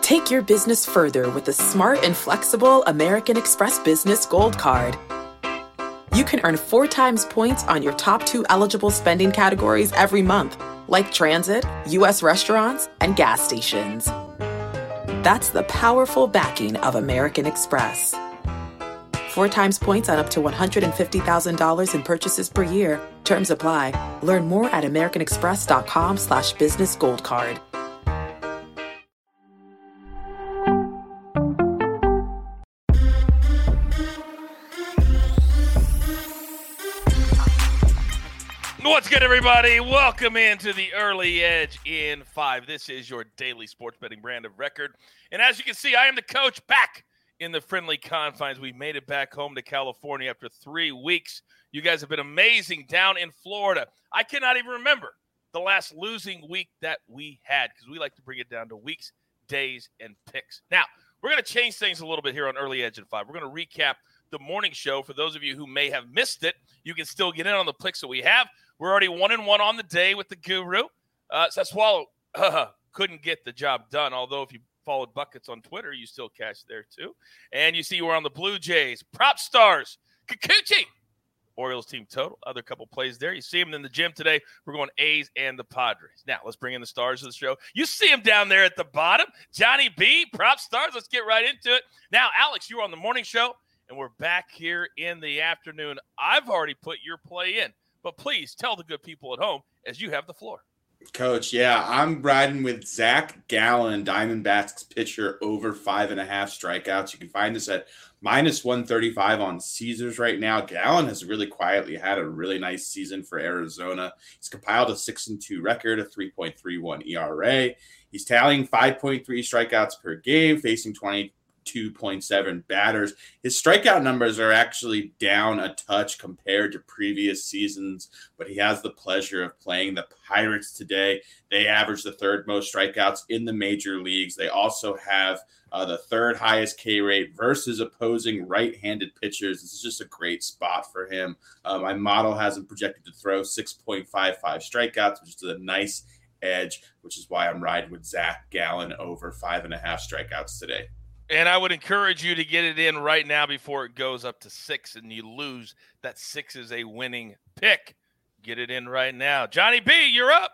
Take your business further with the smart and flexible American Express Business Gold Card. You can earn 4 times points on your top 2 eligible spending categories every month, like transit, U.S. restaurants, and gas stations. That's the powerful backing of American Express. 4 times points on up to $150,000 in purchases per year. Terms apply. Learn more at americanexpress.com/businessgoldcard. What's good, everybody? Welcome into the Early Edge in 5. This is your daily sports betting brand of record. And as you can see, I am the coach back in the friendly confines. We made it back home to California after 3 weeks. You guys have been amazing down in Florida. I cannot even remember the last losing week that we had because we like to bring it down to weeks, days, and picks. Now, we're going to change things a little bit here on Early Edge in 5. We're going to recap the morning show. For those of you who may have missed it, you can still get in on the picks that we have. We're already 1-1 on the day with the Guru. Swallow couldn't get the job done, although if you followed Buckets on Twitter, you still cashed there too. And you see we're on the Blue Jays, Prop Stars, Kikuchi, Orioles team total, other couple plays there. You see them in the gym today. We're going A's and the Padres. Now, let's bring in the stars of the show. You see them down there at the bottom. Johnny B, Prop Stars. Let's get right into it. Now, Alex, you were on the morning show, and we're back here in the afternoon. I've already put your play in. But please tell the good people at home as you have the floor. Coach, yeah, I'm riding with Zach Gallen, Diamondbacks pitcher, over 5.5 strikeouts. You can find this at -135 on Caesars right now. Gallen has really quietly had a really nice season for Arizona. He's compiled a 6-2 record, a 3.31 ERA. He's tallying 5.3 strikeouts per game, facing 22.7 batters. His strikeout numbers are actually down a touch compared to previous seasons, but he has the pleasure of playing the Pirates today. They average the 3rd most strikeouts in the major leagues. They also have the 3rd highest K rate versus opposing right-handed pitchers. This is just a great spot for him. My model has him projected to throw 6.55 strikeouts, which is a nice edge, which is why I'm riding with Zach Gallen over 5.5 strikeouts today. And I would encourage you to get it in right now before it goes up to 6 and you lose. That 6 is a winning pick. Get it in right now. Johnny B, you're up.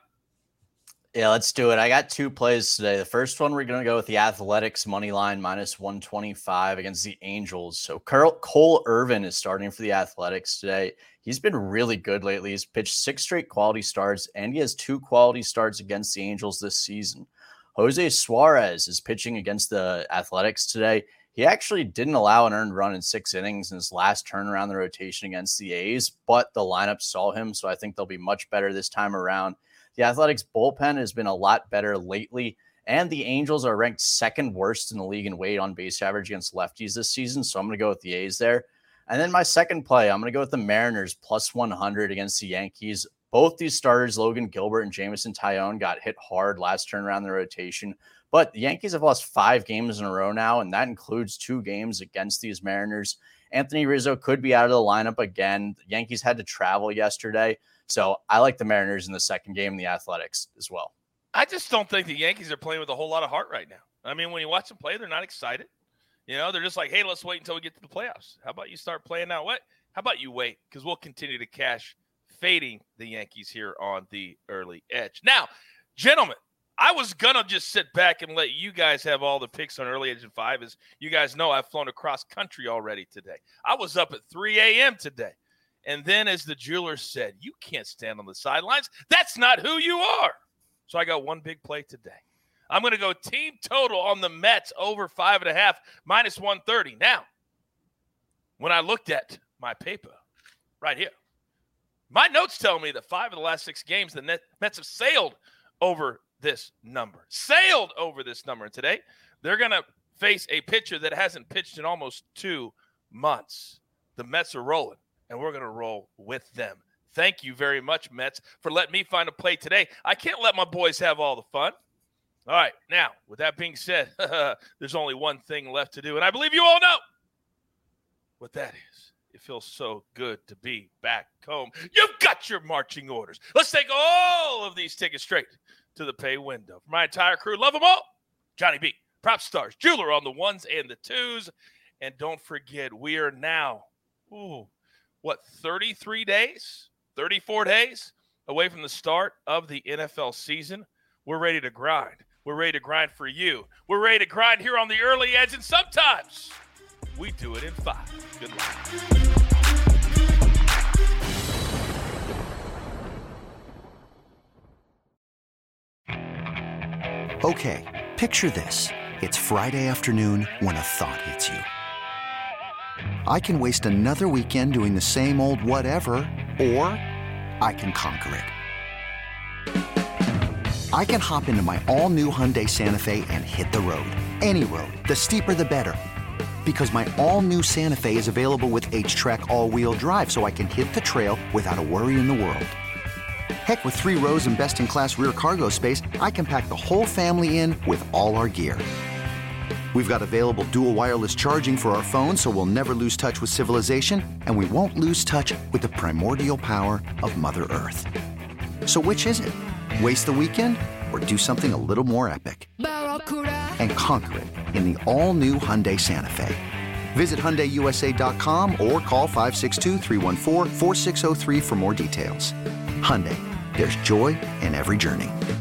Yeah, let's do it. I got 2 plays today. The first one, we're going to go with the Athletics money line -125 against the Angels. So Cole Irvin is starting for the Athletics today. He's been really good lately. He's pitched 6 straight quality starts, and he has 2 quality starts against the Angels this season. Jose Suarez is pitching against the Athletics today. He actually didn't allow an earned run in 6 innings in his last turn around the rotation against the A's, but the lineup saw him, so I think they'll be much better this time around. The Athletics bullpen has been a lot better lately, and the Angels are ranked 2nd worst in the league in weight on base average against lefties this season, so I'm going to go with the A's there. And then my second play, I'm going to go with the Mariners +100 against the Yankees. Both these starters, Logan Gilbert and Jameson Taillon, got hit hard last turn around the rotation. But the Yankees have lost 5 games in a row now, and that includes 2 games against these Mariners. Anthony Rizzo could be out of the lineup again. The Yankees had to travel yesterday. So I like the Mariners in the second game and the Athletics as well. I just don't think the Yankees are playing with a whole lot of heart right now. I mean, when you watch them play, they're not excited. You know, they're just like, hey, let's wait until we get to the playoffs. How about you start playing now? What? How about you wait? Because we'll continue to cash fading the Yankees here on the Early Edge. Now, gentlemen, I was going to just sit back and let you guys have all the picks on Early Edge in 5. As you guys know, I've flown across country already today. I was up at 3 a.m. today. And then as the jeweler said, you can't stand on the sidelines. That's not who you are. So I got one big play today. I'm going to go team total on the Mets over 5.5, -130. Now, when I looked at my paper right here, my notes tell me that 5 of the last 6 games, the Mets have sailed over this number. And today, they're going to face a pitcher that hasn't pitched in almost 2 months. The Mets are rolling, and we're going to roll with them. Thank you very much, Mets, for letting me find a play today. I can't let my boys have all the fun. All right, now, with that being said, there's only one thing left to do, and I believe you all know what that is. It feels so good to be back home. You've got your marching orders. Let's take all of these tickets straight to the pay window. For my entire crew, love them all. Johnny B, Prop Stars Jeweler on the ones and the twos. And don't forget, we are now, 33 days, 34 days away from the start of the NFL season. We're ready to grind. We're ready to grind for you. We're ready to grind here on the early edge, and sometimes we do it in 5. Good luck. Okay, picture this. It's Friday afternoon when a thought hits you. I can waste another weekend doing the same old whatever, or I can conquer it. I can hop into my all-new Hyundai Santa Fe and hit the road. Any road. The steeper, the better. Because my all-new Santa Fe is available with H-Track all-wheel drive, so I can hit the trail without a worry in the world. Heck, with 3 rows and best-in-class rear cargo space, I can pack the whole family in with all our gear. We've got available dual wireless charging for our phones, so we'll never lose touch with civilization, and we won't lose touch with the primordial power of Mother Earth. So which is it? Waste the weekend or do something a little more epic? And conquer it in the all-new Hyundai Santa Fe. Visit HyundaiUSA.com or call 562-314-4603 for more details. Hyundai, there's joy in every journey.